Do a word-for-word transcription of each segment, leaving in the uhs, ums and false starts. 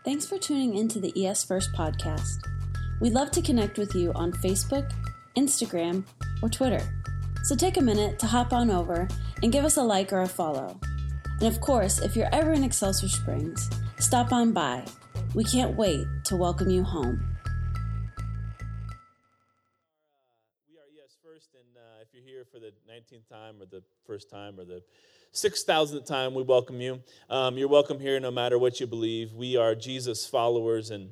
Thanks for tuning into the E S First podcast. We'd love to connect with you on Facebook, Instagram, or Twitter. So take a minute to hop on over and give us a like or a follow. And of course, if you're ever in Excelsior Springs, stop on by. We can't wait to welcome you home. We are E S First, and uh, if you're here for the nineteenth time or the first time or the six thousandth time, we welcome you. Um, you're welcome here no matter what you believe. We are Jesus followers, and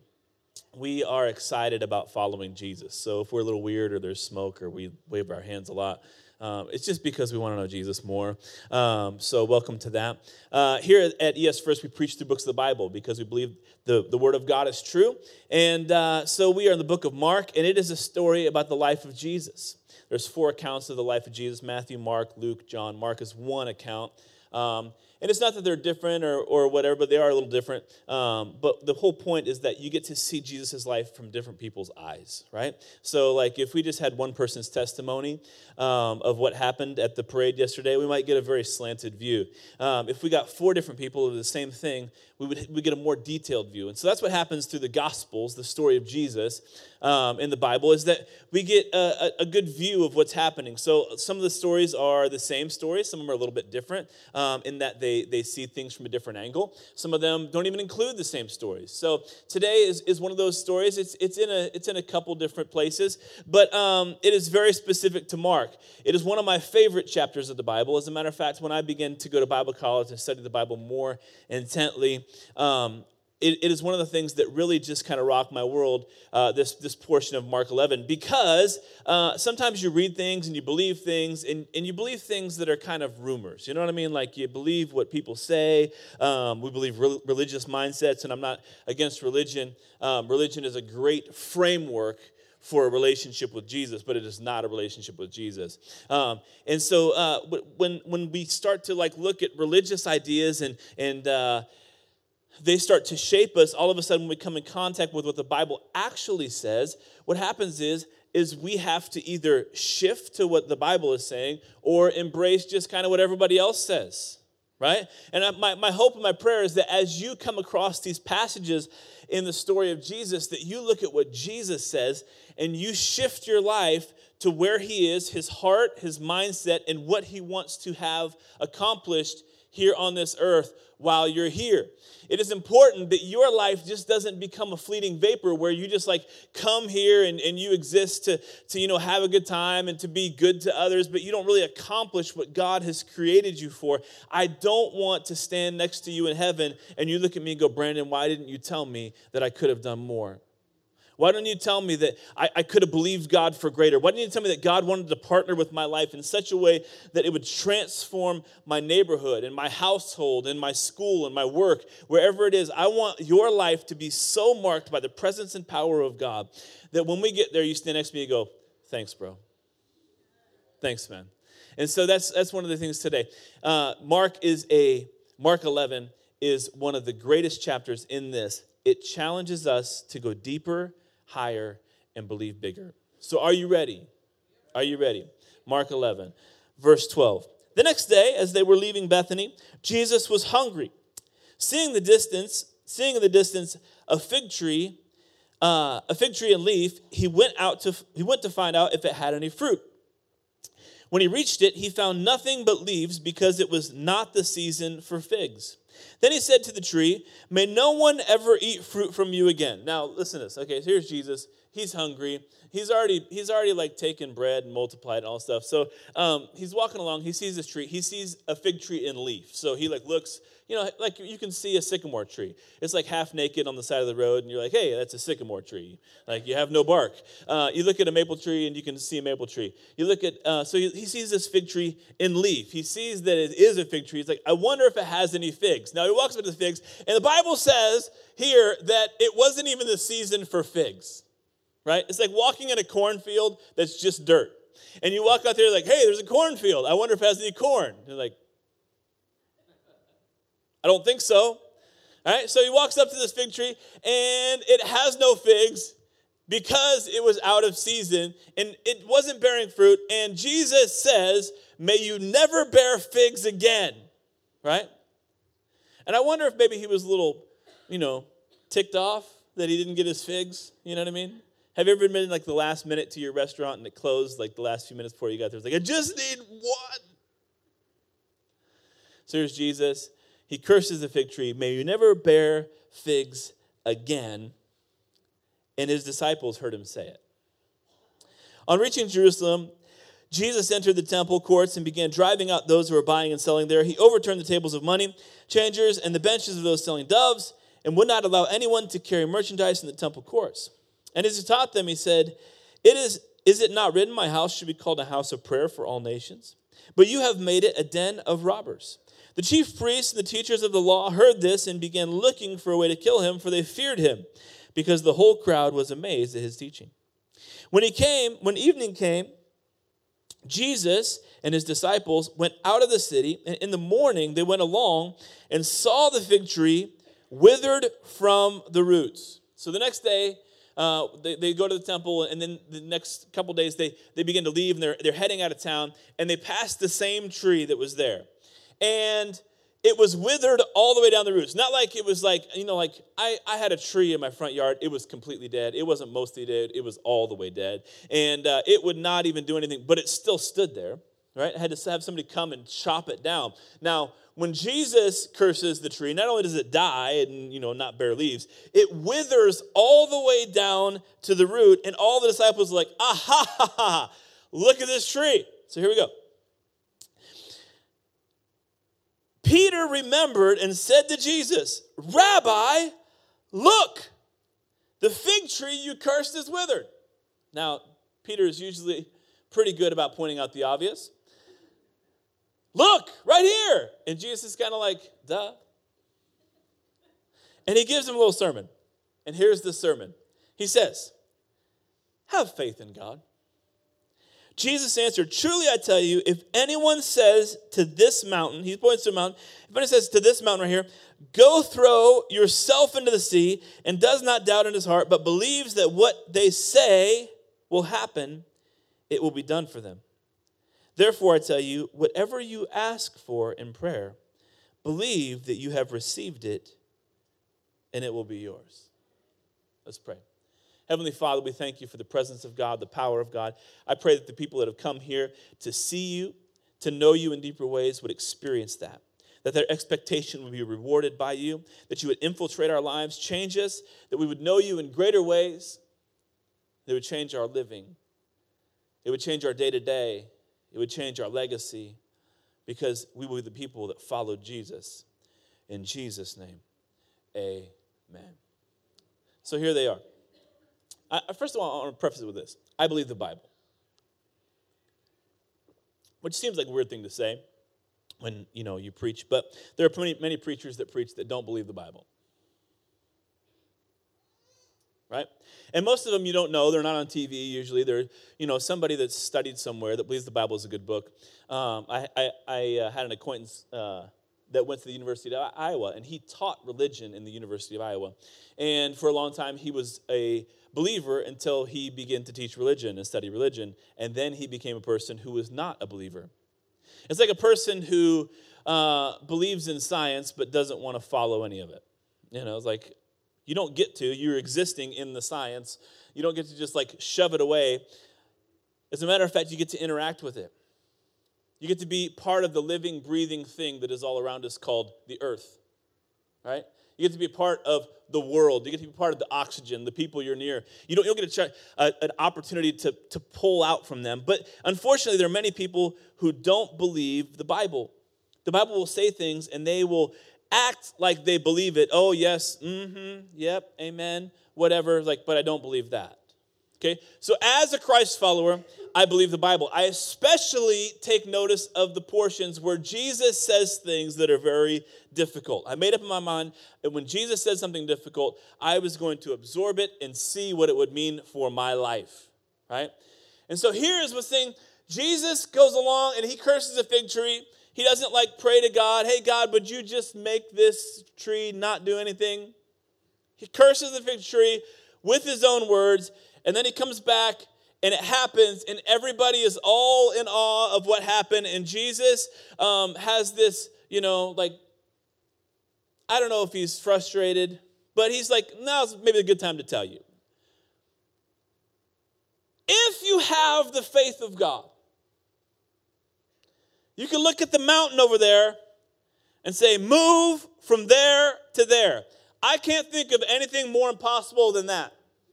we are excited about following Jesus. So if we're a little weird or there's smoke or we wave our hands a lot, um, it's just because we want to know Jesus more. Um, so welcome to that. Uh, here at E S First, we preach through books of the Bible because we believe the, the Word of God is true. And uh, so we are in the book of Mark, and it is a story about the life of Jesus. There's four accounts of the life of Jesus: Matthew, Mark, Luke, John. Mark is one account. Um, and it's not that they're different or, or whatever, but they are a little different. Um, but the whole point is that you get to see Jesus' life from different people's eyes, right? So like if we just had one person's testimony um, of what happened at the parade yesterday, we might get a very slanted view. Um, if we got four different people of the same thing, we would we get a more detailed view. And so that's what happens through the Gospels, the story of Jesus um, in the Bible, is that we get a, a, a good view of what's happening. So some of the stories are the same stories. Some of them are a little bit different um, in that they They, they see things from a different angle. Some of them don't even include the same stories. So today is, is one of those stories. It's it's in a it's in a couple different places, but um, it is very specific to Mark. It is one of my favorite chapters of the Bible. As a matter of fact, when I began to go to Bible college and study the Bible more intently, um, It, it is one of the things that really just kind of rocked my world, uh, this, this portion of Mark eleven, because uh, sometimes you read things and you believe things, and, and you believe things that are kind of rumors. You know what I mean? Like you believe what people say. Um, we believe re- religious mindsets, and I'm not against religion. Um, religion is a great framework for a relationship with Jesus, but it is not a relationship with Jesus. Um, and so uh, when when we start to like look at religious ideas and and uh, they start to shape us, all of a sudden when we come in contact with what the Bible actually says, what happens is, is we have to either shift to what the Bible is saying or embrace just kind of what everybody else says, right? And my, my hope and my prayer is that as you come across these passages in the story of Jesus, that you look at what Jesus says and you shift your life to where he is, his heart, his mindset, and what he wants to have accomplished here on this earth while you're here. It is important that your life just doesn't become a fleeting vapor where you just like come here and, and you exist to, to, you know, have a good time and to be good to others, but you don't really accomplish what God has created you for. I don't want to stand next to you in heaven and you look at me and go, Brandon, why didn't you tell me that I could have done more? Why don't you tell me that I, I could have believed God for greater? Why didn't you tell me that God wanted to partner with my life in such a way that it would transform my neighborhood and my household and my school and my work, wherever it is? I want your life to be so marked by the presence and power of God that when we get there, you stand next to me and go, thanks, bro. Thanks, man. And so that's that's one of the things today. Uh, Mark is a, Mark eleven is one of the greatest chapters in this. It challenges us to go deeper, higher, and believe bigger. So are you ready? Are you ready? Mark eleven, verse twelve. The next day, as they were leaving Bethany, Jesus was hungry. Seeing the distance, seeing in the distance a fig tree, uh, a fig tree and leaf, he went out to he went to find out if it had any fruit. When he reached it, he found nothing but leaves because it was not the season for figs. Then he said to the tree, may no one ever eat fruit from you again. Now, listen to this. Okay, so here's Jesus. He's hungry. He's already he's already like taken bread and multiplied and all stuff. So um, he's walking along. He sees this tree. He sees a fig tree in leaf. So he like looks, you know, like you can see a sycamore tree. It's like half naked on the side of the road, and you're like, hey, that's a sycamore tree. Like you have no bark. Uh, you look at a maple tree, and you can see a maple tree. You look at uh, so he, he sees this fig tree in leaf. He sees that it is a fig tree. He's like, I wonder if it has any figs. Now he walks up to the figs, and the Bible says here that it wasn't even the season for figs. Right? It's like walking in a cornfield that's just dirt. And you walk out there like, hey, there's a cornfield. I wonder if it has any corn. You're like, I don't think so. All right? So he walks up to this fig tree, and it has no figs because it was out of season, and it wasn't bearing fruit. And Jesus says, may you never bear figs again. Right? And I wonder if maybe he was a little, you know, ticked off that he didn't get his figs? You know what I mean? Have you ever been like the last minute to your restaurant and it closed like the last few minutes before you got there? It's like, I just need one. So here's Jesus. He curses the fig tree. May you never bear figs again. And his disciples heard him say it. On reaching Jerusalem, Jesus entered the temple courts and began driving out those who were buying and selling there. He overturned the tables of money changers and the benches of those selling doves and would not allow anyone to carry merchandise in the temple courts. And as he taught them, he said, "It is, is it not written, my house should be called a house of prayer for all nations? But you have made it a den of robbers." The chief priests and the teachers of the law heard this and began looking for a way to kill him, for they feared him, because the whole crowd was amazed at his teaching. When he came, when evening came, Jesus and his disciples went out of the city, and in the morning they went along and saw the fig tree withered from the roots. So the next day, Uh, they, they go to the temple, and then the next couple days they, they begin to leave, and they're, they're heading out of town, and they pass the same tree that was there. And it was withered all the way down the roots. Not like it was like, you know, like I, I had a tree in my front yard. It was completely dead. It wasn't mostly dead. It was all the way dead. And uh, it would not even do anything, but it still stood there, right? I had to have somebody come and chop it down. Now, when Jesus curses the tree, not only does it die and, you know, not bear leaves, it withers all the way down to the root, and all the disciples are like, ah, ha, ha, ha, look at this tree. So here we go. Peter remembered and said to Jesus, "Rabbi, look, the fig tree you cursed is withered." Now, Peter is usually pretty good about pointing out the obvious. Look, right here. And Jesus is kind of like, duh. And he gives him a little sermon. And here's the sermon. He says, "Have faith in God." Jesus answered, "Truly I tell you, if anyone says to this mountain," he points to a mountain, if anyone says to this mountain right here, "Go throw yourself into the sea," and does not doubt in his heart, but believes that what they say will happen, it will be done for them. Therefore, I tell you, whatever you ask for in prayer, believe that you have received it, and it will be yours. Let's pray. Heavenly Father, we thank you for the presence of God, the power of God. I pray that the people that have come here to see you, to know you in deeper ways, would experience that, that their expectation would be rewarded by you, that you would infiltrate our lives, change us, that we would know you in greater ways, that would change our living. It would change our day-to-day. It would change our legacy, because we were the people that followed Jesus. In Jesus' name, amen. So here they are. I, first of all, I want to preface it with this. I believe the Bible. Which seems like a weird thing to say when, you know, you preach, but there are many, many preachers that preach that don't believe the Bible. Right? And most of them you don't know. They're not on T V usually. They're, you know, somebody that's studied somewhere that believes the Bible is a good book. Um, I, I, I uh, had an acquaintance uh, that went to the University of Iowa, and he taught religion in the University of Iowa. And for a long time, he was a believer until he began to teach religion and study religion. And then he became a person who was not a believer. It's like a person who uh, believes in science but doesn't want to follow any of it. You know, it's like, you don't get to. You're existing in the science. You don't get to just like shove it away. As a matter of fact, you get to interact with it. You get to be part of the living, breathing thing that is all around us called the earth, right? You get to be a part of the world. You get to be part of the oxygen, the people you're near. You don't, you don't get a ch- a, an opportunity to, to pull out from them. But unfortunately, there are many people who don't believe the Bible. The Bible will say things, and they will act like they believe it. Oh, yes, mm-hmm, yep, amen, whatever, like, but I don't believe that. Okay? So as a Christ follower, I believe the Bible. I especially take notice of the portions where Jesus says things that are very difficult. I made up in my mind that when Jesus said something difficult, I was going to absorb it and see what it would mean for my life, right? And so here is what's saying. Jesus goes along and he curses a fig tree. He doesn't like pray to God, "Hey, God, would you just make this tree not do anything?" He curses the fig tree with his own words, and then he comes back, and it happens, and everybody is all in awe of what happened, and Jesus um, has this, you know, like, I don't know if he's frustrated, But he's like, now's maybe a good time to tell you. If you have the faith of God, you can look at the mountain over there and say, move from there to there. I can't think of anything more impossible than that.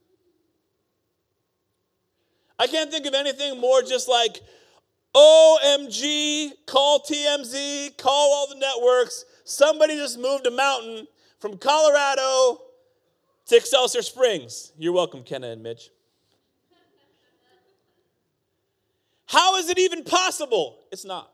I can't think of anything more just like, O M G, call T M Z, call all the networks. Somebody just moved a mountain from Colorado to Excelsior Springs. You're welcome, Kenna and Mitch. How is it even possible? It's not.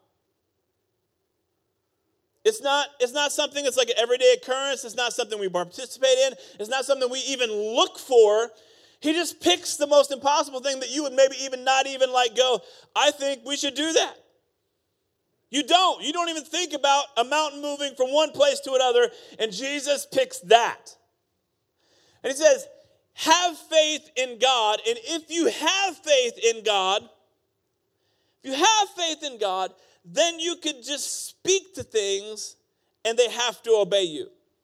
It's not, it's not something that's like an everyday occurrence. It's not something we participate in. It's not something we even look for. He just picks the most impossible thing that you would maybe even not even like go, I think we should do that. You don't. You don't even think about a mountain moving from one place to another, and Jesus picks that. And he says, have faith in God, and if you have faith in God, if you have faith in God, then you could just speak to things, and they have to obey you.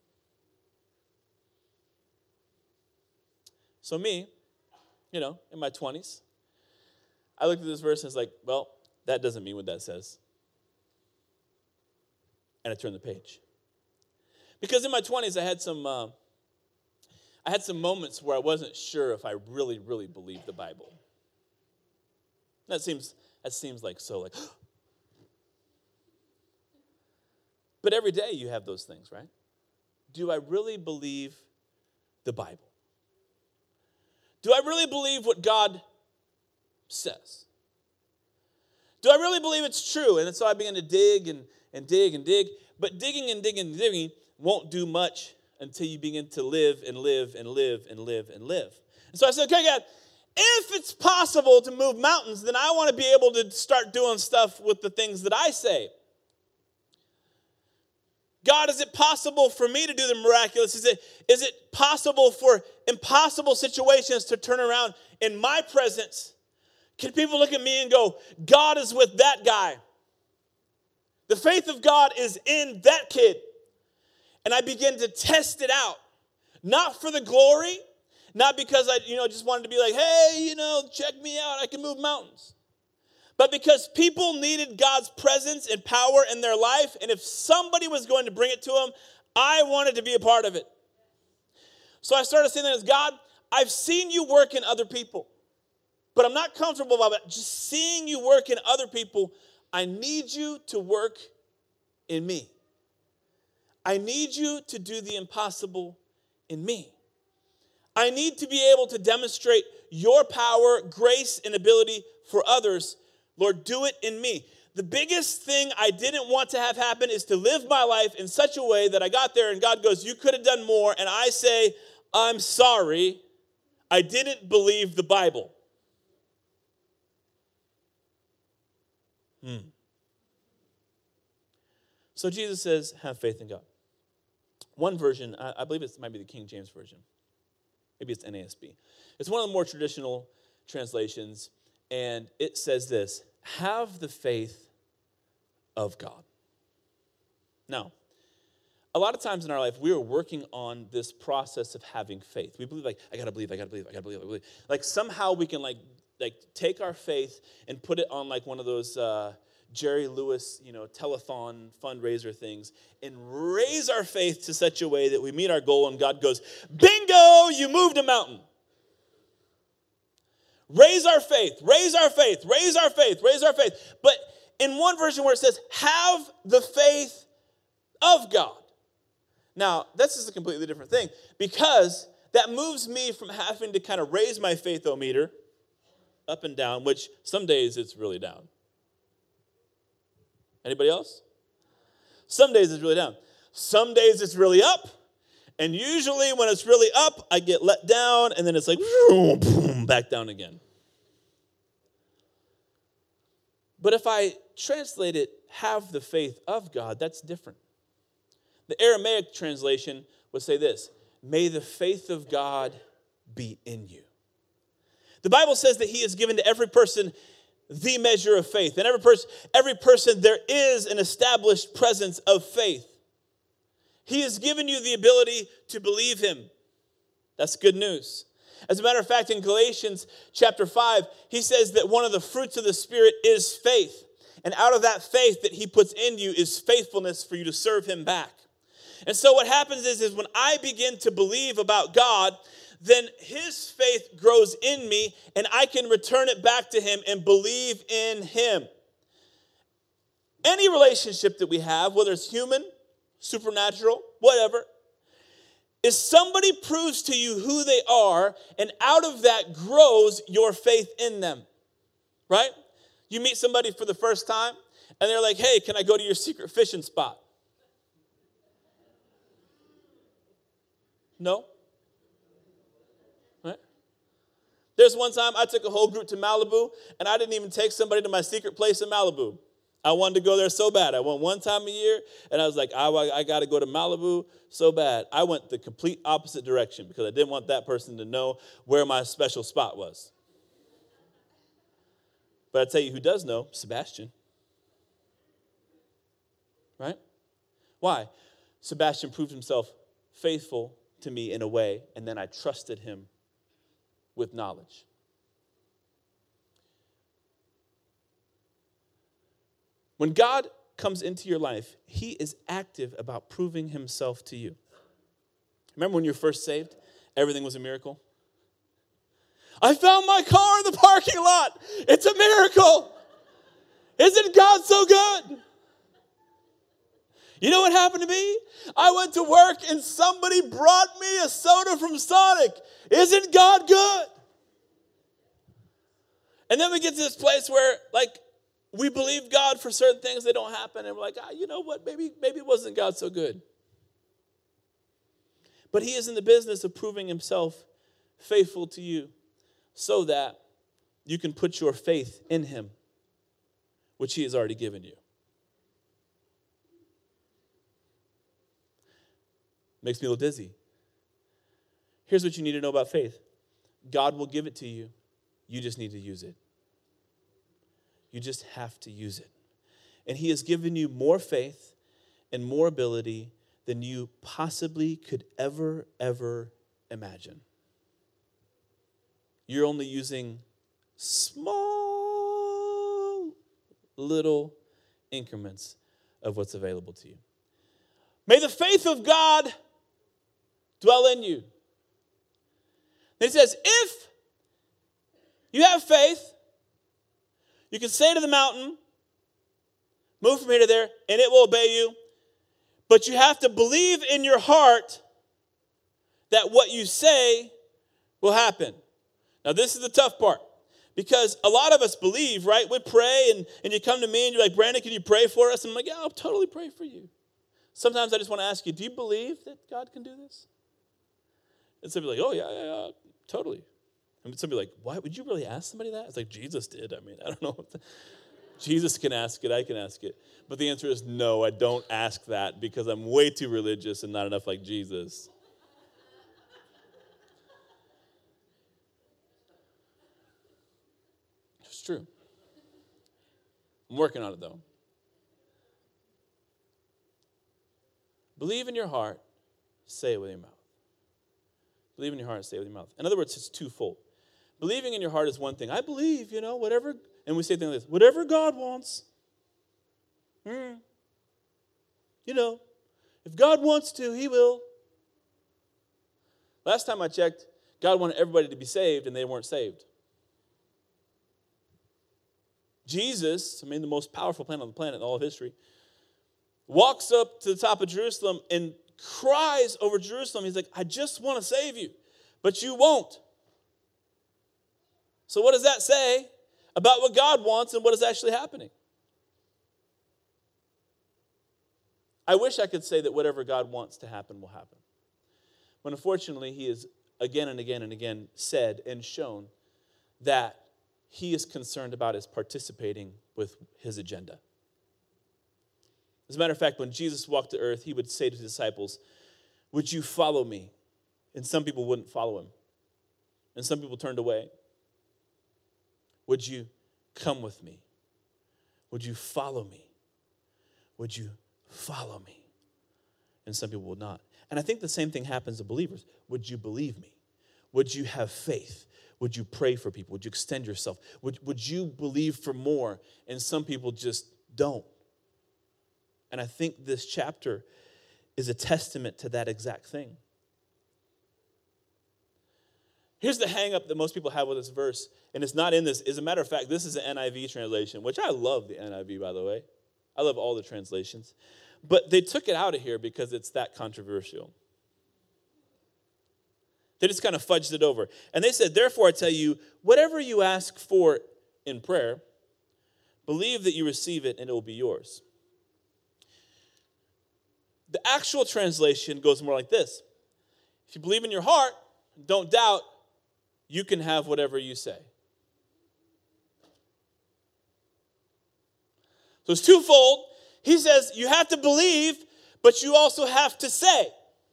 So me, you know, in my twenties, I looked at this verse and was like, well, that doesn't mean what that says. And I turned the page. Because in my twenties, I had some, uh, I had some moments where I wasn't sure if I really, really believed the Bible. That seems, that seems like so like, but every day you have those things, right? Do I really believe the Bible? Do I really believe what God says? Do I really believe it's true? And so I began to dig and, and dig and dig. But digging and digging and digging won't do much until you begin to live and live and live and live and live. And so I said, okay, God, if it's possible to move mountains, then I want to be able to start doing stuff with the things that I say. God, is it possible for me to do the miraculous? Is it, is it possible for impossible situations to turn around in my presence? Can people look at me and go, God is with that guy. The faith of God is in that kid. And I begin to test it out. Not for the glory, not because I, you know, just wanted to be like, hey, you know, check me out, I can move mountains. But because people needed God's presence and power in their life, and if somebody was going to bring it to them, I wanted to be a part of it. So I started saying that as God, I've seen you work in other people, but I'm not comfortable about it. Just seeing you work in other people, I need you to work in me. I need you to do the impossible in me. I need to be able to demonstrate your power, grace, and ability for others. Lord, do it in me. The biggest thing I didn't want to have happen is to live my life in such a way that I got there and God goes, you could have done more. And I say, I'm sorry, I didn't believe the Bible. Hmm. So Jesus says, have faith in God. One version, I, I believe it might be the King James Version. Maybe it's N A S B. It's one of the more traditional translations. And it says this, have the faith of God. Now, a lot of times in our life, we are working on this process of having faith. We believe like, I gotta believe, I gotta believe, I gotta believe, I gotta believe. Like somehow we can like, like take our faith and put it on like one of those uh, Jerry Lewis, you know, telethon fundraiser things and raise our faith to such a way that we meet our goal and God goes, bingo, you moved a mountain. Raise our faith, raise our faith, raise our faith, raise our faith. But in one version where it says, have the faith of God. Now, this is a completely different thing because that moves me from having to kind of raise my faith-o-meter up and down, which some days it's really down. Anybody else? Some days it's really down. Some days it's really up. And usually when it's really up, I get let down, and then it's like, boom, back down again. But if I translate it, have the faith of God, that's different. The Aramaic translation would say this, may the faith of God be in you. The Bible says that he has given to every person the measure of faith. And every person, every person, there is an established presence of faith. He has given you the ability to believe him. That's good news. As a matter of fact, in Galatians chapter five, he says that one of the fruits of the Spirit is faith. And out of that faith that he puts in you is faithfulness for you to serve him back. And so what happens is, is when I begin to believe about God, then his faith grows in me and I can return it back to him and believe in him. Any relationship that we have, whether it's human, supernatural, whatever, is somebody proves to you who they are, and out of that grows your faith in them, right? You meet somebody for the first time, and they're like, hey, can I go to your secret fishing spot? No? Right? There's one time I took a whole group to Malibu, and I didn't even take somebody to my secret place in Malibu. I wanted to go there so bad. I went one time a year, and I was like, I, I got to go to Malibu so bad. I went the complete opposite direction because I didn't want that person to know where my special spot was. But I tell you who does know, Sebastian. Right? Why? Sebastian proved himself faithful to me in a way, and then I trusted him with knowledge. When God comes into your life, he is active about proving himself to you. Remember when you were first saved, everything was a miracle? I found my car in the parking lot. It's a miracle. Isn't God so good? You know what happened to me? I went to work and somebody brought me a soda from Sonic. Isn't God good? And then we get to this place where, like, we believe God for certain things that don't happen, and we're like, ah, you know what? Maybe, maybe it wasn't God so good. But he is in the business of proving himself faithful to you so that you can put your faith in him, which he has already given you. Makes me a little dizzy. Here's what you need to know about faith. God will give it to you. You just need to use it. You just have to use it. And he has given you more faith and more ability than you possibly could ever, ever imagine. You're only using small little increments of what's available to you. May the faith of God dwell in you. Then he says, if you have faith, you can say to the mountain, move from here to there, and it will obey you. But you have to believe in your heart that what you say will happen. Now, this is the tough part. Because a lot of us believe, right? We pray, and, and you come to me, and you're like, Brandon, can you pray for us? And I'm like, yeah, I'll totally pray for you. Sometimes I just want to ask you, do you believe that God can do this? And somebody's like, oh, yeah, yeah, yeah, totally. And somebody like, why would you really ask somebody that? It's like, Jesus did. I mean, I don't know. If the, Jesus can ask it. I can ask it. But the answer is no, I don't ask that because I'm way too religious and not enough like Jesus. It's true. I'm working on it, though. Believe in your heart, say it with your mouth. Believe in your heart, say it with your mouth. In other words, it's twofold. Believing in your heart is one thing. I believe, you know, whatever, and we say things like this, whatever God wants. Mm, you know, if God wants to, he will. Last time I checked, God wanted everybody to be saved, and they weren't saved. Jesus, I mean, the most powerful man on the planet in all of history, walks up to the top of Jerusalem and cries over Jerusalem. He's like, I just want to save you, but you won't. So what does that say about what God wants and what is actually happening? I wish I could say that whatever God wants to happen will happen. But unfortunately, he has again and again and again said and shown that he is concerned about us participating with his agenda. As a matter of fact, when Jesus walked the earth, he would say to his disciples, would you follow me? And some people wouldn't follow him. And some people turned away. Would you come with me? Would you follow me? Would you follow me? And some people will not. And I think the same thing happens to believers. Would you believe me? Would you have faith? Would you pray for people? Would you extend yourself? Would, would you believe for more? And some people just don't. And I think this chapter is a testament to that exact thing. Here's the hang up that most people have with this verse, and it's not in this. As a matter of fact, this is an N I V translation, which I love the N I V, by the way. I love all the translations. But they took it out of here because it's that controversial. They just kind of fudged it over. And they said, therefore I tell you, whatever you ask for in prayer, believe that you receive it and it will be yours. The actual translation goes more like this. If you believe in your heart, don't doubt, you can have whatever you say. So it's twofold. He says you have to believe, but you also have to say.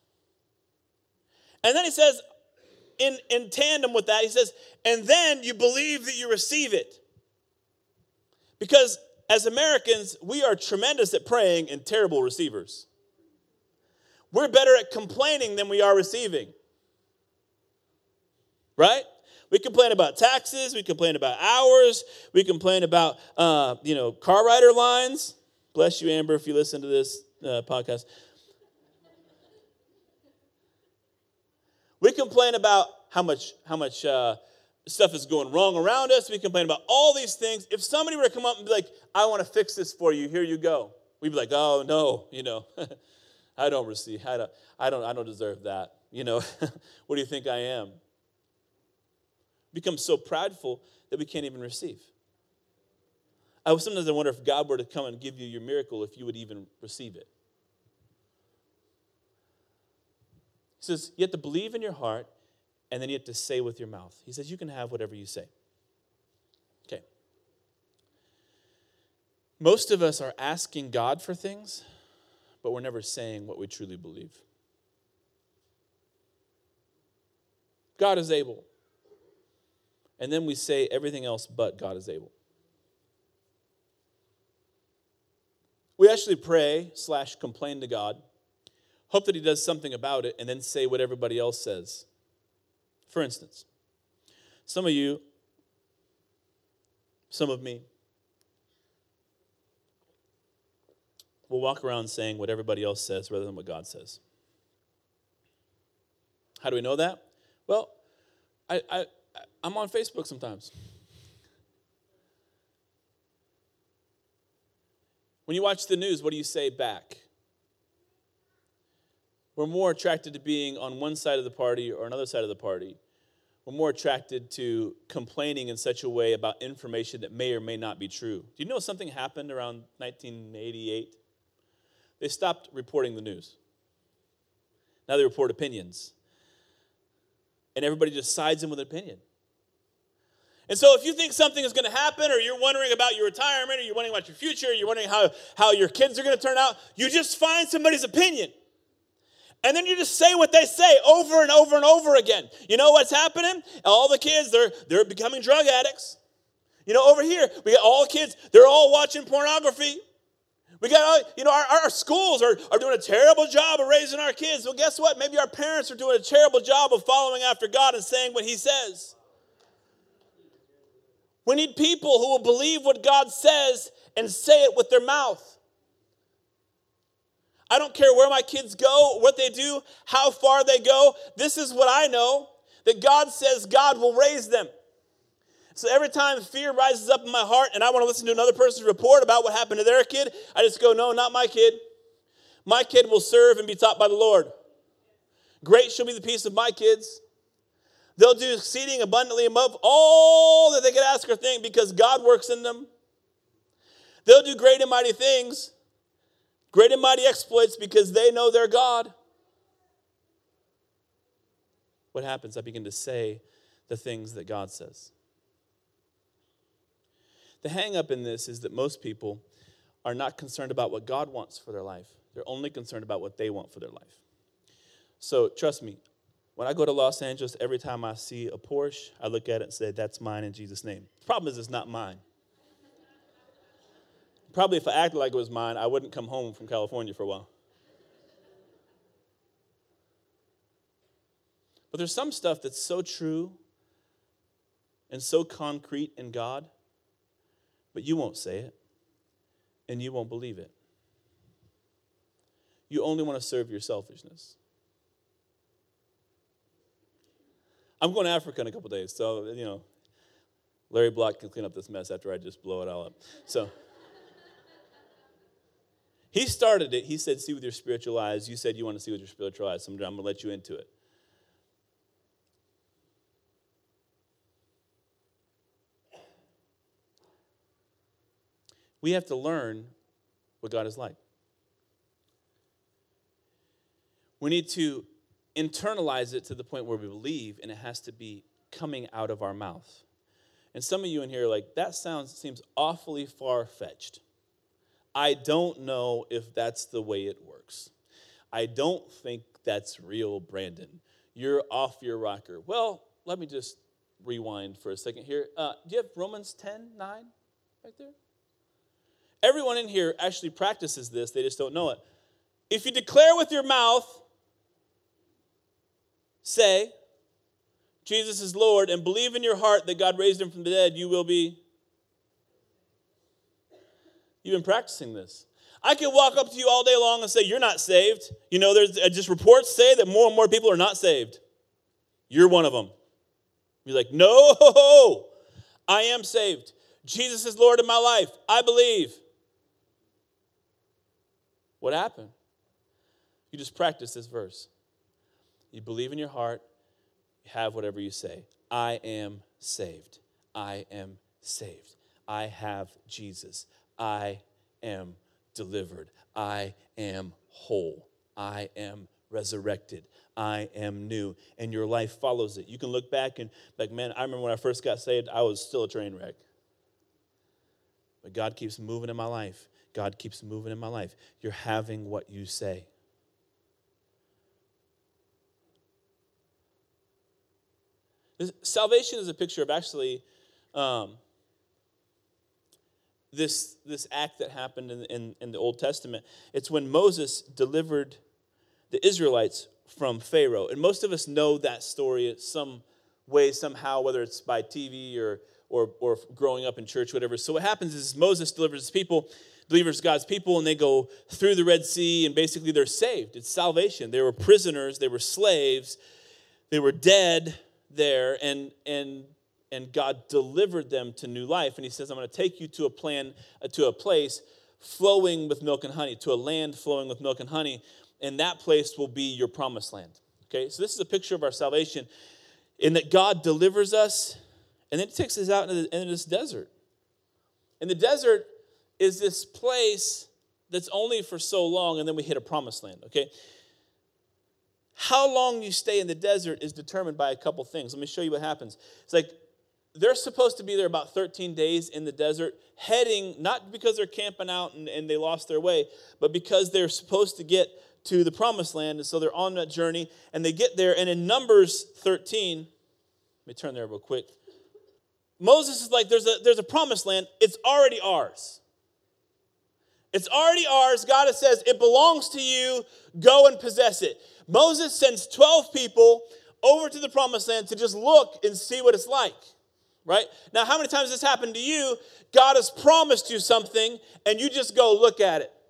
And then he says, in, in tandem with that, he says, and then you believe that you receive it. Because as Americans, we are tremendous at praying and terrible receivers. We're better at complaining than we are receiving. Right? We complain about taxes. We complain about hours. We complain about, uh, you know, car rider lines. Bless you, Amber, if you listen to this uh, podcast. We complain about how much how much uh, stuff is going wrong around us. We complain about all these things. If somebody were to come up and be like, I want to fix this for you, here you go. We'd be like, oh, no, you know, I don't receive, I don't, I don't, I don't deserve that. You know, what do you think I am? Become so prideful that we can't even receive. I sometimes I wonder if God were to come and give you your miracle, if you would even receive it. He says, you have to believe in your heart, and then you have to say with your mouth. He says, you can have whatever you say. Okay. Most of us are asking God for things, but we're never saying what we truly believe. God is able. And then we say everything else but God is able. We actually pray slash complain to God, hope that he does something about it, and then say what everybody else says. For instance, some of you, some of me, will walk around saying what everybody else says rather than what God says. How do we know that? Well, I, I, I'm on Facebook sometimes. When you watch the news, what do you say back? We're more attracted to being on one side of the party or another side of the party. We're more attracted to complaining in such a way about information that may or may not be true. Do you know something happened around nineteen eighty-eight? They stopped reporting the news. Now they report opinions. And everybody just sides in with an opinion. And so if you think something is going to happen, or you're wondering about your retirement, or you're wondering about your future, or you're wondering how, how your kids are going to turn out, you just find somebody's opinion. And then you just say what they say over and over and over again. You know what's happening? All the kids, they're, they're becoming drug addicts. You know, over here, we got all the kids, they're all watching pornography. We got, you know, our, our schools are, are doing a terrible job of raising our kids. Well, guess what? Maybe our parents are doing a terrible job of following after God and saying what he says. We need people who will believe what God says and say it with their mouth. I don't care where my kids go, what they do, how far they go. This is what I know, that God says God will raise them. So every time fear rises up in my heart and I want to listen to another person's report about what happened to their kid, I just go, no, not my kid. My kid will serve and be taught by the Lord. Great shall be the peace of my kids. They'll do exceeding abundantly above all that they could ask or think because God works in them. They'll do great and mighty things, great and mighty exploits because they know their God. What happens? I begin to say the things that God says. The hang up in this is that most people are not concerned about what God wants for their life. They're only concerned about what they want for their life. So trust me, when I go to Los Angeles, every time I see a Porsche, I look at it and say, that's mine in Jesus' name. The problem is it's not mine. Probably if I acted like it was mine, I wouldn't come home from California for a while. But there's some stuff that's so true and so concrete in God, but you won't say it, and you won't believe it. You only want to serve your selfishness. I'm going to Africa in a couple days, so, you know, Larry Block can clean up this mess after I just blow it all up. So he started it. He said, see with your spiritual eyes. You said you want to see with your spiritual eyes. So I'm going to let you into it. We have to learn what God is like. We need to internalize it to the point where we believe, and it has to be coming out of our mouth. And some of you in here are like, that sounds seems awfully far-fetched. I don't know if that's the way it works. I don't think that's real, Brandon. You're off your rocker. Well, let me just rewind for a second here. Uh, do you have Romans ten nine right there? Everyone in here actually practices this. They just don't know it. If you declare with your mouth, say, Jesus is Lord, and believe in your heart that God raised him from the dead, you will be. You've been practicing this. I could walk up to you all day long and say, you're not saved. You know, there's just reports say that more and more people are not saved. You're one of them. You're like, no, I am saved. Jesus is Lord in my life. I believe. What happened? You just practice this verse. You believe in your heart. You have whatever you say. I am saved. I am saved. I have Jesus. I am delivered. I am whole. I am resurrected. I am new. And your life follows it. You can look back and like, man, I remember when I first got saved, I was still a train wreck. But God keeps moving in my life. God keeps moving in my life. You're having what you say. This, salvation is a picture of actually um, this, this act that happened in, in, in the Old Testament. It's when Moses delivered the Israelites from Pharaoh. And most of us know that story some way, somehow, whether it's by T V or, or, or growing up in church, whatever. So what happens is Moses delivers his people, delivers God's people, and they go through the Red Sea, and basically they're saved. It's salvation. They were prisoners. They were slaves. They were dead there, and and and God delivered them to new life. And he says, I'm going to take you to a plan, uh, to a place flowing with milk and honey, to a land flowing with milk and honey, and that place will be your promised land. Okay, so this is a picture of our salvation, in that God delivers us, and then takes us out into, the, into this desert. And the desert is this place that's only for so long, and then we hit a promised land, okay? How long you stay in the desert is determined by a couple things. Let me show you what happens. It's like they're supposed to be there about thirteen days in the desert, heading, not because they're camping out and, and they lost their way, but because they're supposed to get to the promised land, and so they're on that journey, and they get there, and in Numbers thirteen, let me turn there real quick. Moses is like, there's a, there's a promised land. It's already ours. It's already ours. God says, it belongs to you. Go and possess it. Moses sends twelve people over to the promised land to just look and see what it's like, right? Now, how many times has this happened to you? God has promised you something, and you just go look at it.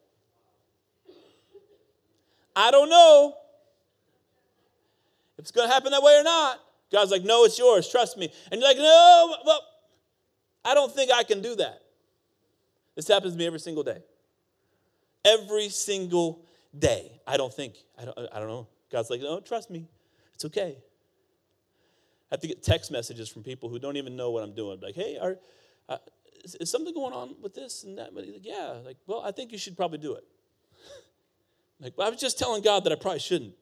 I don't know if it's going to happen that way or not. God's like, no, it's yours. Trust me. And you're like, no, well, I don't think I can do that. This happens to me every single day. Every single day. I don't think. I don't, I don't know. God's like, no, trust me. It's okay. I have to get text messages from people who don't even know what I'm doing. Like, hey, are, uh, is, is something going on with this and that? But he's like, yeah. Like, well, I think you should probably do it. Like, well, I was just telling God that I probably shouldn't.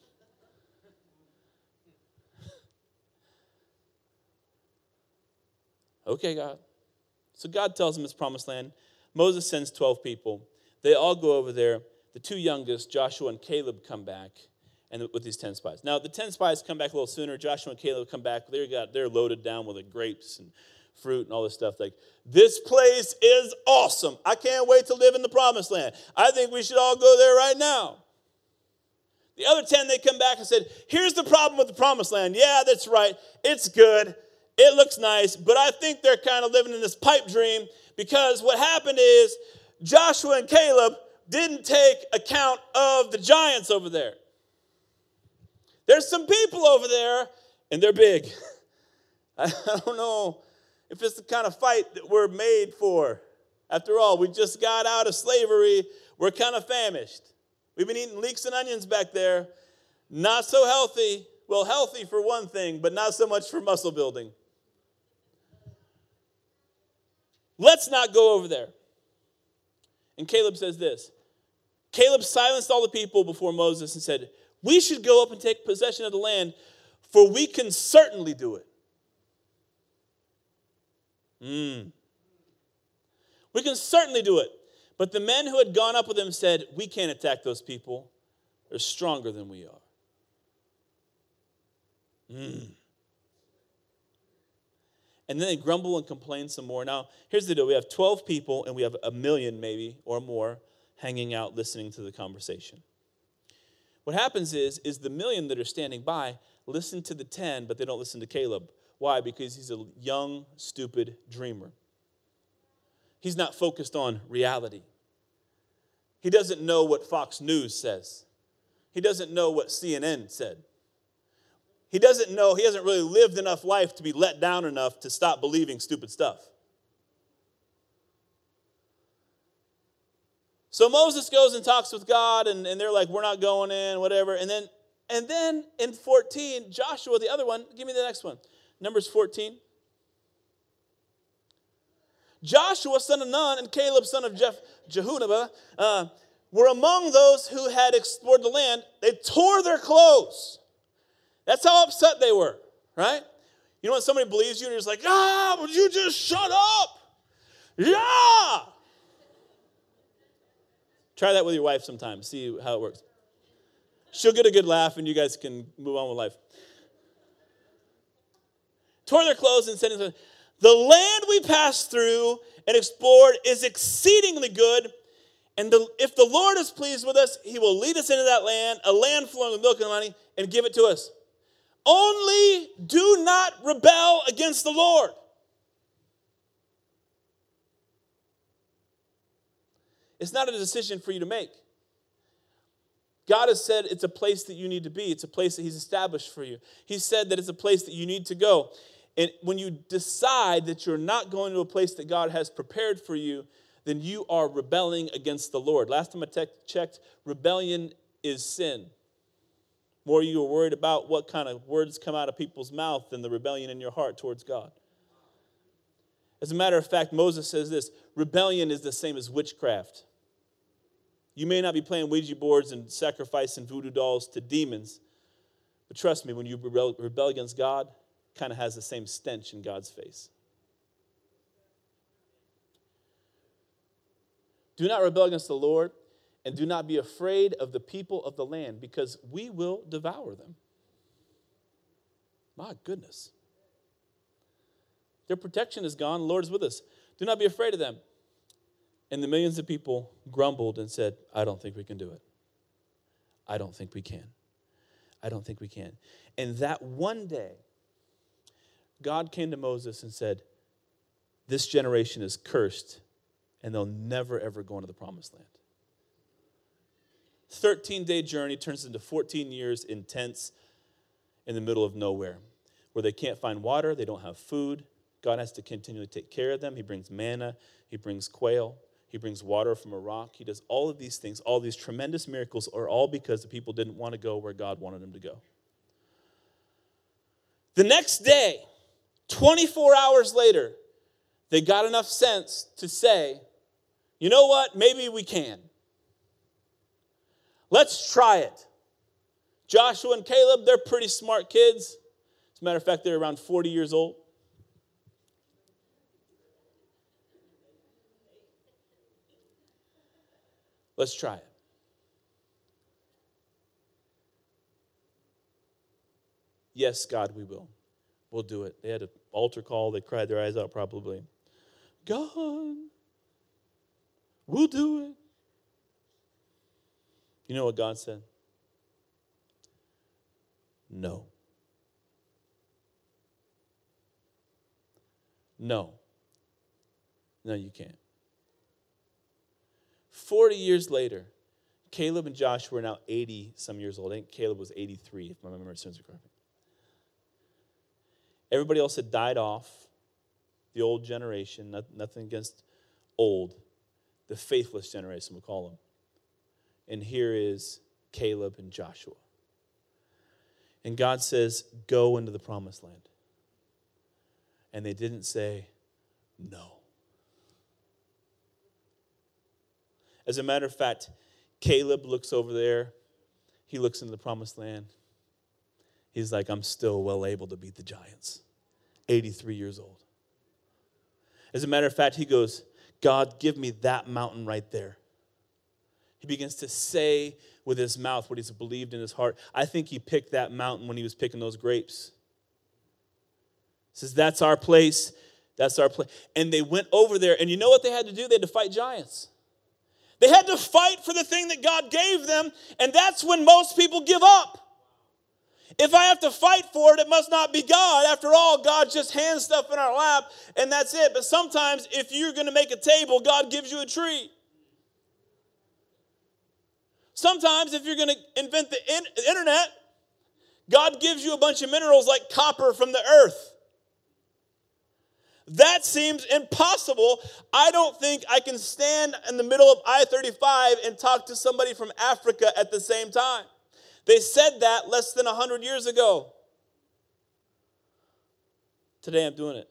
Okay, God. So God tells him his promised land. Moses sends twelve people. They all go over there. The two youngest, Joshua and Caleb, come back and with these ten spies. Now, the ten spies come back a little sooner. Joshua and Caleb come back. They got, they're loaded down with the grapes and fruit and all this stuff. Like, this place is awesome. I can't wait to live in the promised land. I think we should all go there right now. The other ten, they come back and said, here's the problem with the promised land. Yeah, that's right. It's good. It looks nice. But I think they're kind of living in this pipe dream because what happened is Joshua and Caleb didn't take account of the giants over there. There's some people over there, and they're big. I don't know if it's the kind of fight that we're made for. After all, we just got out of slavery. We're kind of famished. We've been eating leeks and onions back there. Not so healthy. Well, healthy for one thing, but not so much for muscle building. Let's not go over there. And Caleb says this. Caleb silenced all the people before Moses and said, we should go up and take possession of the land, for we can certainly do it. Mm. We can certainly do it. But the men who had gone up with him said, we can't attack those people. They're stronger than we are. Mm. And then they grumble and complain some more. Now, here's the deal. We have twelve people, and we have a million maybe or more hanging out listening to the conversation. What happens is, is the million that are standing by listen to the ten, but they don't listen to Caleb. Why? Because he's a young, stupid dreamer. He's not focused on reality. He doesn't know what Fox News says. He doesn't know what C N N said. He doesn't know, he hasn't really lived enough life to be let down enough to stop believing stupid stuff. So Moses goes and talks with God, and, and they're like, we're not going in, whatever. And then, and then in fourteen, Joshua, the other one, give me the next one. Numbers fourteen. Joshua, son of Nun, and Caleb, son of Jeff, Jehunabah, uh, were among those who had explored the land. They tore their clothes. That's how upset they were, right? You know when somebody believes you and you're just like, ah, would you just shut up? Yeah! Try that with your wife sometime. See how it works. She'll get a good laugh and you guys can move on with life. Tore their clothes and said, the land we passed through and explored is exceedingly good. And the, if the Lord is pleased with us, he will lead us into that land, a land flowing with milk and honey, and give it to us. Only do not rebel against the Lord. It's not a decision for you to make. God has said it's a place that you need to be. It's a place that he's established for you. He said that it's a place that you need to go. And when you decide that you're not going to a place that God has prepared for you, then you are rebelling against the Lord. Last time I te- checked, rebellion is sin. More you are worried about what kind of words come out of people's mouth than the rebellion in your heart towards God. As a matter of fact, Moses says this, rebellion is the same as witchcraft. You may not be playing Ouija boards and sacrificing voodoo dolls to demons, but trust me, when you rebel, rebel against God, it kind of has the same stench in God's face. Do not rebel against the Lord, and do not be afraid of the people of the land, because we will devour them. My goodness. Their protection is gone. The Lord is with us. Do not be afraid of them. And the millions of people grumbled and said, I don't think we can do it. I don't think we can. I don't think we can. And that one day, God came to Moses and said, this generation is cursed, and they'll never, ever go into the promised land. thirteen-day journey turns into fourteen years in tents in the middle of nowhere, where they can't find water, they don't have food. God has to continually take care of them. He brings manna, he brings quail, he brings water from a rock. He does all of these things. All these tremendous miracles are all because the people didn't want to go where God wanted them to go. The next day, twenty-four hours later, they got enough sense to say, you know what, maybe we can. Let's try it. Joshua and Caleb, they're pretty smart kids. As a matter of fact, they're around forty years old. Let's try it. Yes, God, we will. We'll do it. They had an altar call. They cried their eyes out probably. God, we'll do it. You know what God said? no. No. No, you can't. Forty years later, Caleb and Joshua are now eighty-some years old. I think Caleb was eighty-three, if my memory serves me correctly. Everybody else had died off, the old generation, not, nothing against old, the faithless generation, we call them. And here is Caleb and Joshua. And God says, go into the promised land. And they didn't say no. As a matter of fact, Caleb looks over there. He looks into the promised land. He's like, I'm still well able to beat the giants. eighty-three years old. As a matter of fact, he goes, God, give me that mountain right there. He begins to say with his mouth what he's believed in his heart. I think he picked that mountain when he was picking those grapes. He says, that's our place. That's our place. And they went over there, and you know what they had to do? They had to fight giants. They had to fight for the thing that God gave them, and that's when most people give up. If I have to fight for it, it must not be God. After all, God just hands stuff in our lap, and that's it. But sometimes, if you're going to make a table, God gives you a tree. Sometimes, if you're going to invent the in- internet, God gives you a bunch of minerals like copper from the earth. That seems impossible. I don't think I can stand in the middle of I thirty-five and talk to somebody from Africa at the same time. They said that less than one hundred years ago. Today I'm doing it.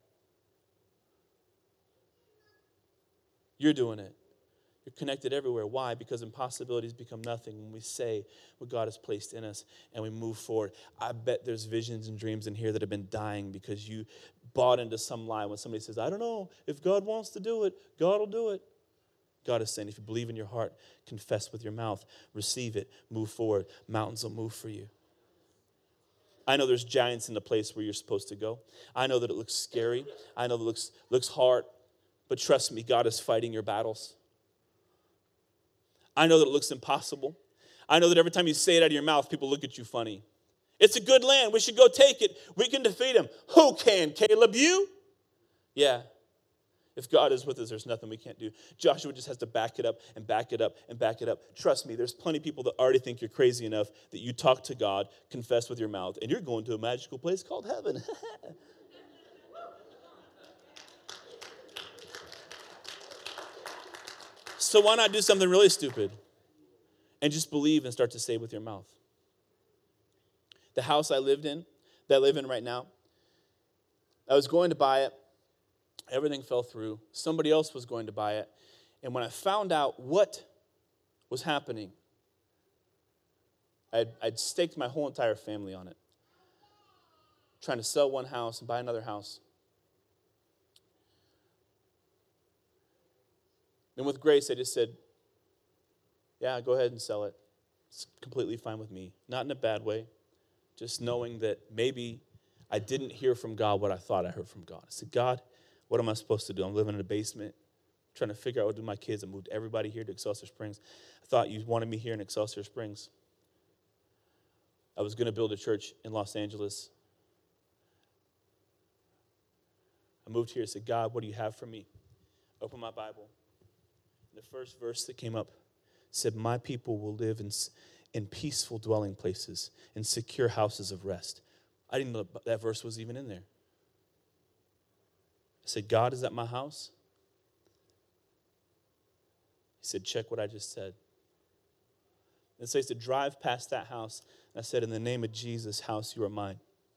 You're doing it. You're connected everywhere. Why? Because impossibilities become nothing when we say what God has placed in us and we move forward. I bet there's visions and dreams in here that have been dying because you bought into some lie when somebody says, I don't know, if God wants to do it, God will do it. God is saying, if you believe in your heart, confess with your mouth, receive it, move forward. Mountains will move for you. I know there's giants in the place where you're supposed to go. I know that it looks scary. I know that it looks, looks hard. But trust me, God is fighting your battles. I know that it looks impossible. I know that every time you say it out of your mouth, people look at you funny. It's a good land. We should go take it. We can defeat him. Who can, Caleb? You? Yeah. If God is with us, there's nothing we can't do. Joshua just has to back it up and back it up and back it up. Trust me, there's plenty of people that already think you're crazy enough that you talk to God, confess with your mouth, and you're going to a magical place called heaven. So why not do something really stupid and just believe and start to say with your mouth? The house I lived in, that I live in right now, I was going to buy it. Everything fell through. Somebody else was going to buy it. And when I found out what was happening, I'd, I'd staked my whole entire family on it, trying to sell one house and buy another house. And with grace, I just said, yeah, go ahead and sell it. It's completely fine with me. Not in a bad way. Just knowing that maybe I didn't hear from God what I thought I heard from God. I said, God, what am I supposed to do? I'm living in a basement, trying to figure out what to do with my kids. I moved everybody here to Excelsior Springs. I thought you wanted me here in Excelsior Springs. I was going to build a church in Los Angeles. I moved here and said, God, what do you have for me? Open my Bible. The first verse that came up said, my people will live in, in peaceful dwelling places, in secure houses of rest. I didn't know that verse was even in there. I said, God, is that my house? He said, check what I just said. And so I used to drive past that house, and I said, in the name of Jesus, house, you are mine.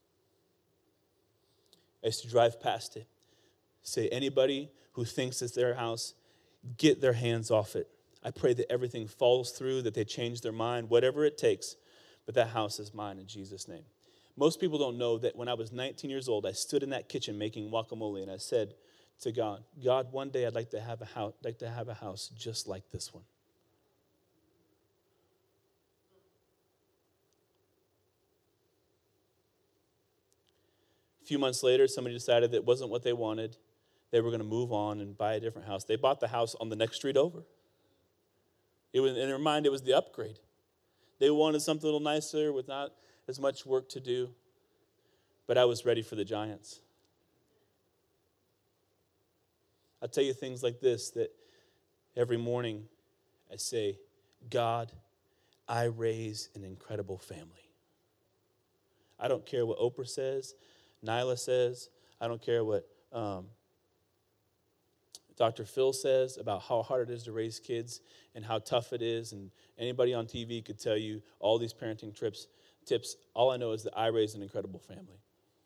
I used to drive past it. Say, anybody who thinks it's their house, get their hands off it. I pray that everything falls through, that they change their mind, whatever it takes. But that house is mine in Jesus' name. Most people don't know that when I was nineteen years old, I stood in that kitchen making guacamole, and I said to God, God, one day I'd like to have a house, like to have a house just like this one. A few months later, somebody decided that it wasn't what they wanted. They were going to move on and buy a different house. They bought the house on the next street over. It was, in their mind, it was the upgrade. They wanted something a little nicer with not as much work to do, but I was ready for the giants. I'll tell you things like this, that every morning I say, God, I raise an incredible family. I don't care what Oprah says, Nyla says. I don't care what um, Doctor Phil says about how hard it is to raise kids and how tough it is. And anybody on T V could tell you all these parenting trips, tips. All I know is that I raised an incredible family.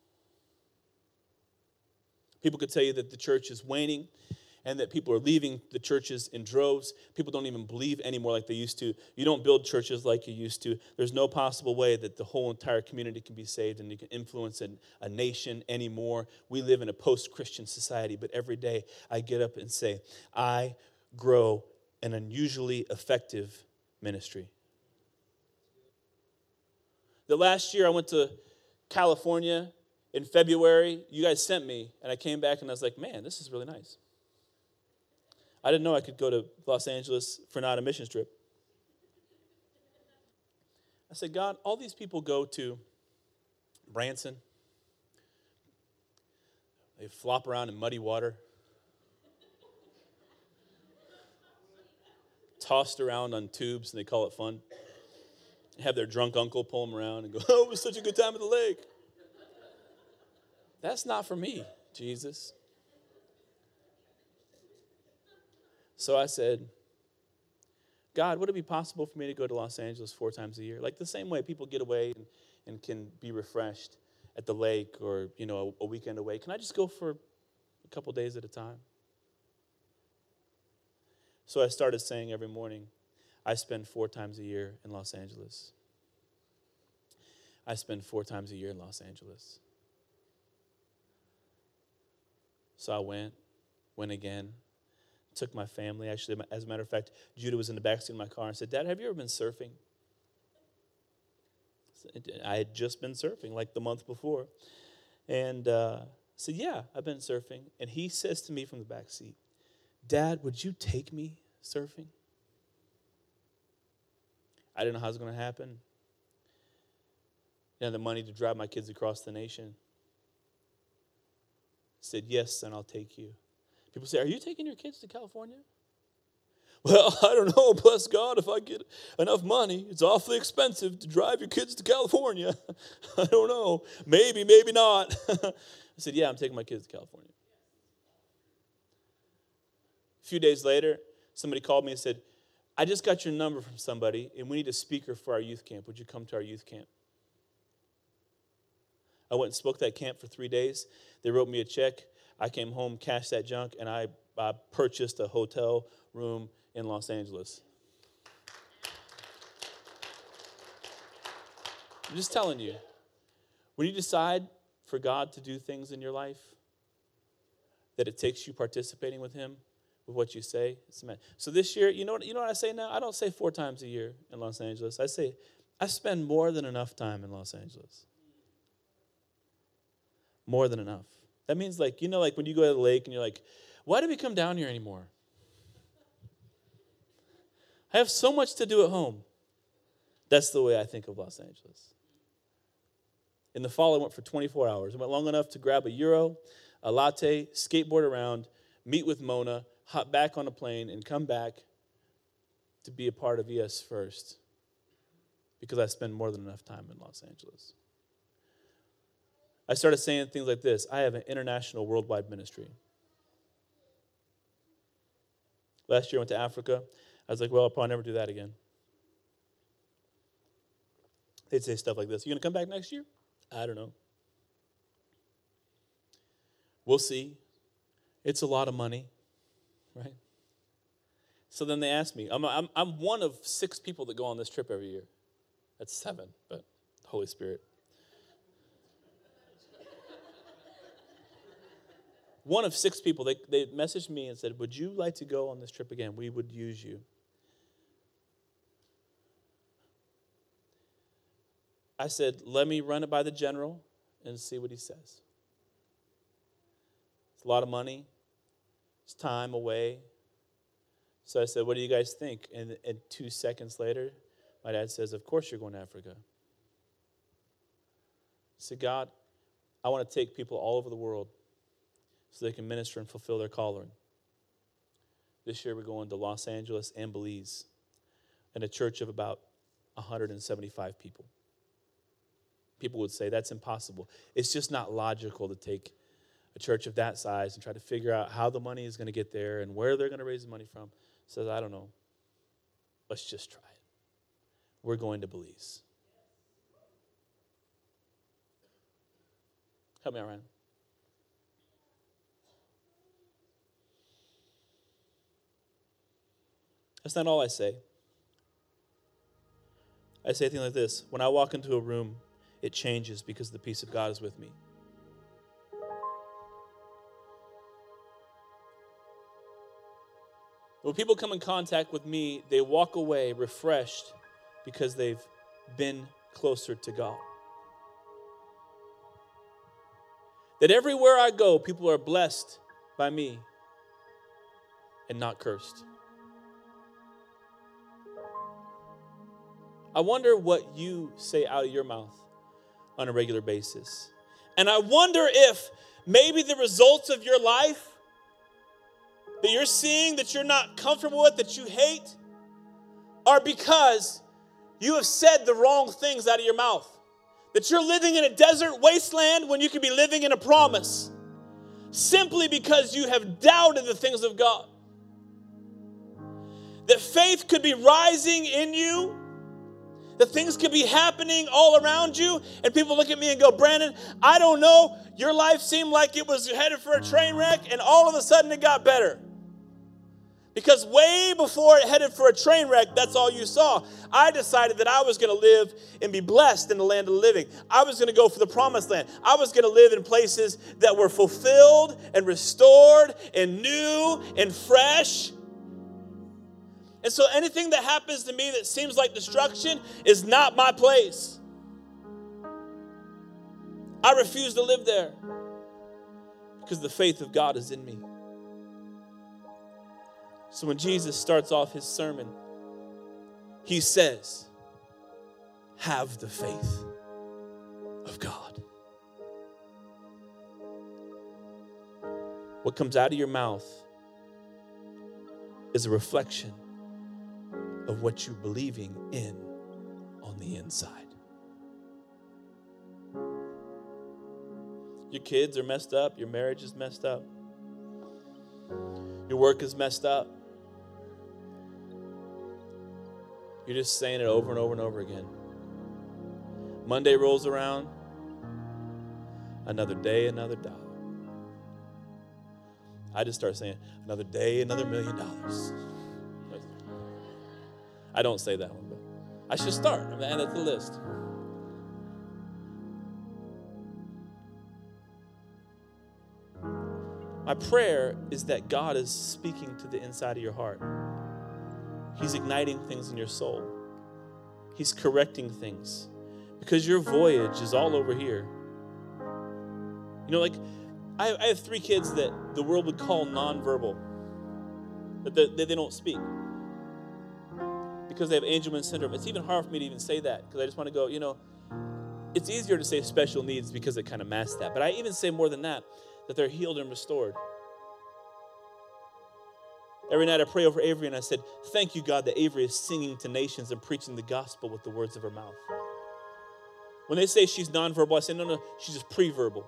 People could tell you that the church is waning and that people are leaving the churches in droves. People don't even believe anymore like they used to. You don't build churches like you used to. There's no possible way that the whole entire community can be saved and you can influence a, a nation anymore. We live in a post-Christian society, but every day I get up and say, I grow an unusually effective ministry. The last year I went to California in February. You guys sent me, and I came back and I was like, man, this is really nice. I didn't know I could go to Los Angeles for not a missions trip. I said, God, all these people go to Branson. They flop around in muddy water. Tossed around on tubes, and they call it fun. Have their drunk uncle pull them around and go, oh, it was such a good time at the lake. That's not for me, Jesus. So I said, God, would it be possible for me to go to Los Angeles four times a year? Like the same way people get away and, and can be refreshed at the lake or, you know, a, a weekend away. Can I just go for a couple days at a time? So I started saying every morning, I spend four times a year in Los Angeles. I spend four times a year in Los Angeles. So I went, went again. Took my family. Actually, as a matter of fact, Judah was in the backseat of my car and said, Dad, have you ever been surfing? I had just been surfing like the month before. And uh, I said, yeah, I've been surfing. And he says to me from the backseat, Dad, would you take me surfing? I didn't know how it was going to happen. I didn't have the money to drive my kids across the nation. I said, yes, son, I'll take you. People say, are you taking your kids to California? Well, I don't know. Bless God, if I get enough money, it's awfully expensive to drive your kids to California. I don't know. Maybe, maybe not. I said, yeah, I'm taking my kids to California. A few days later, somebody called me and said, I just got your number from somebody, and we need a speaker for our youth camp. Would you come to our youth camp? I went and spoke that camp for three days. They wrote me a check. I came home, cashed that junk, and I, I purchased a hotel room in Los Angeles. I'm just telling you, when you decide for God to do things in your life, that it takes you participating with him, with what you say, it's man. So this year, you know what, you know what I say now? I don't say four times a year in Los Angeles. I say I spend more than enough time in Los Angeles. More than enough. That means, like, you know, like when you go to the lake and you're like, why do we come down here anymore? I have so much to do at home. That's the way I think of Los Angeles. In the fall, I went for twenty-four hours. I went long enough to grab a Euro, a latte, skateboard around, meet with Mona, hop back on a plane, and come back to be a part of E S First because I spend more than enough time in Los Angeles. I started saying things like this. I have an international worldwide ministry. Last year I went to Africa. I was like, well, I'll probably never do that again. They'd say stuff like this. You going to come back next year? I don't know. We'll see. It's a lot of money, right? So then they asked me. I'm, I'm, I'm one of six people that go on this trip every year. That's seven, but the Holy Spirit. One of six people, they, they messaged me and said, would you like to go on this trip again? We would use you. I said, let me run it by the general and see what he says. It's a lot of money. It's time away. So I said, what do you guys think? And, and two seconds later, my dad says, of course you're going to Africa. Say, God, I want to take people all over the world so they can minister and fulfill their calling. This year we're going to Los Angeles and Belize in a church of about one hundred seventy-five people. People would say that's impossible. It's just not logical to take a church of that size and try to figure out how the money is going to get there and where they're going to raise the money from. Says, I don't know. Let's just try it. We're going to Belize. Help me out, Ryan. That's not all I say. I say things like this. When I walk into a room, it changes because the peace of God is with me. When people come in contact with me, they walk away refreshed because they've been closer to God. That everywhere I go, people are blessed by me and not cursed. I wonder what you say out of your mouth on a regular basis. And I wonder if maybe the results of your life that you're seeing, that you're not comfortable with, that you hate, are because you have said the wrong things out of your mouth. That you're living in a desert wasteland when you could be living in a promise. Simply because you have doubted the things of God. That faith could be rising in you. That things could be happening all around you. And people look at me and go, Brandon, I don't know. Your life seemed like it was headed for a train wreck. And all of a sudden it got better. Because way before it headed for a train wreck, that's all you saw. I decided that I was going to live and be blessed in the land of the living. I was going to go for the promised land. I was going to live in places that were fulfilled and restored and new and fresh. And so anything that happens to me that seems like destruction is not my place. I refuse to live there because the faith of God is in me. So when Jesus starts off his sermon, he says, have the faith of God. What comes out of your mouth is a reflection of what you're believing in on the inside. Your kids are messed up. Your marriage is messed up. Your work is messed up. You're just saying it over and over and over again. Monday rolls around. Another day, another dollar. I just start saying, another day, another million dollars. I don't say that one, but I should start. I'm going to add it to the list. My prayer is that God is speaking to the inside of your heart. He's igniting things in your soul. He's correcting things. Because your voyage is all over here. You know, like, I, I have three kids that the world would call nonverbal. That they, they, they don't speak. Because they have Angelman syndrome. It's even hard for me to even say that. Because I just want to go, you know, it's easier to say special needs because it kind of masks that. But I even say more than that, that they're healed and restored. Every night I pray over Avery and I said, thank you, God, that Avery is singing to nations and preaching the gospel with the words of her mouth. When they say she's nonverbal, I say, no, no, she's just pre-verbal.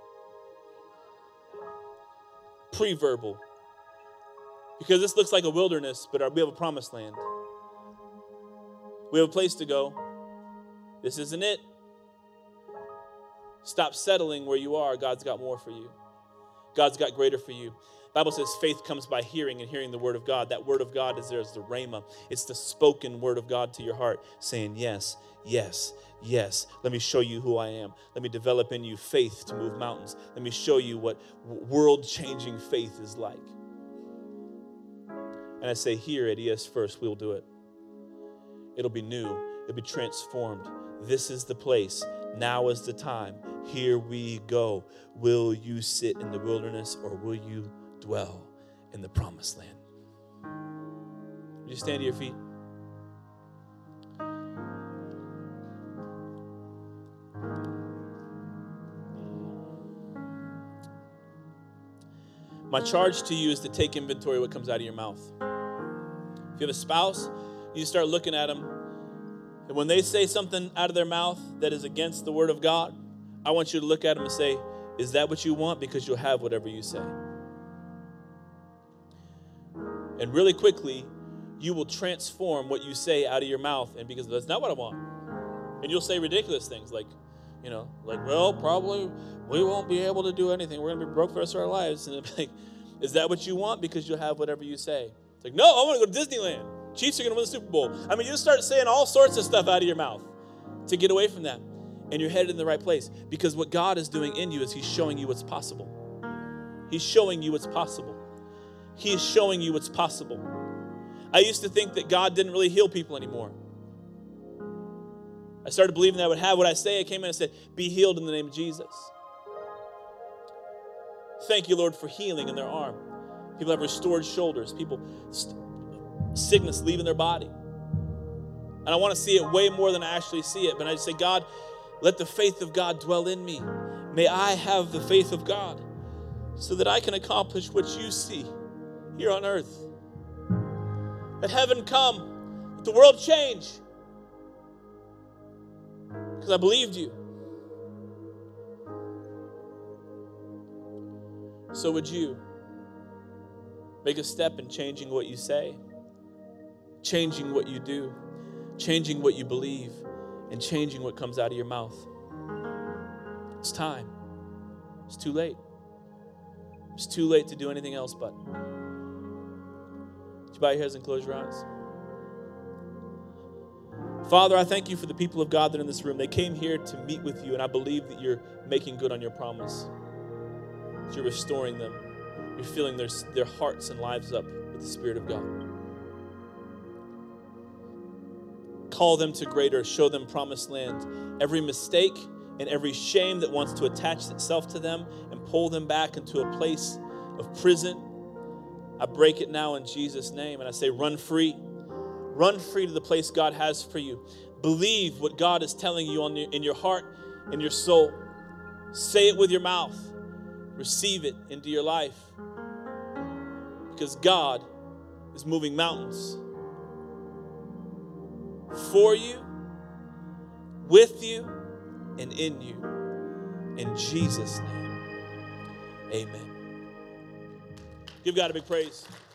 Pre-verbal. Because this looks like a wilderness, but we have a promised land. We have a place to go. This isn't it. Stop settling where you are. God's got more for you. God's got greater for you. The Bible says faith comes by hearing and hearing the word of God. That word of God is there as the rhema. It's the spoken word of God to your heart saying, yes, yes, yes. Let me show you who I am. Let me develop in you faith to move mountains. Let me show you what world-changing faith is like. And I say here at E S First, we'll do it. It'll be new. It'll be transformed. This is the place. Now is the time. Here we go. Will you sit in the wilderness or will you dwell in the promised land? Would you stand to your feet? My charge to you is to take inventory of what comes out of your mouth. If you have a spouse, you start looking at them, and when they say something out of their mouth that is against the word of God, I want you to look at them and say, is that what you want? Because you'll have whatever you say. And really quickly, you will transform what you say out of your mouth, and because that's not what I want. And you'll say ridiculous things like, you know, like, well, probably we won't be able to do anything. We're going to be broke for the rest of our lives. And it's like, is that what you want? Because you'll have whatever you say. It's like, no, I want to go to Disneyland. Chiefs are going to win the Super Bowl. I mean, you start saying all sorts of stuff out of your mouth to get away from that. And you're headed in the right place. Because what God is doing in you is he's showing you what's possible. He's showing you what's possible. He is showing you what's possible. I used to think that God didn't really heal people anymore. I started believing that I would have what I say. I came in and said, be healed in the name of Jesus. Thank you, Lord, for healing in their arm. People have restored shoulders. People, st- sickness leaving their body. And I want to see it way more than I actually see it. But I just say, God, let the faith of God dwell in me. May I have the faith of God so that I can accomplish what you see here on earth. Let heaven come. Let the world change. Because I believed you. So would you make a step in changing what you say, changing what you do, changing what you believe, and changing what comes out of your mouth? It's time. It's too late. It's too late to do anything else but. Would you bow your heads and close your eyes? Father, I thank you for the people of God that are in this room. They came here to meet with you, and I believe that you're making good on your promise. That you're restoring them. You're filling their, their hearts and lives up with the Spirit of God. Call them to greater, show them promised land. Every mistake and every shame that wants to attach itself to them and pull them back into a place of prison, I break it now in Jesus' name, and I say, run free. Run free to the place God has for you. Believe what God is telling you on your, in your heart and your soul. Say it with your mouth. Receive it into your life. Because God is moving mountains for you, with you, and in you. In Jesus' name, amen. Give God a big praise.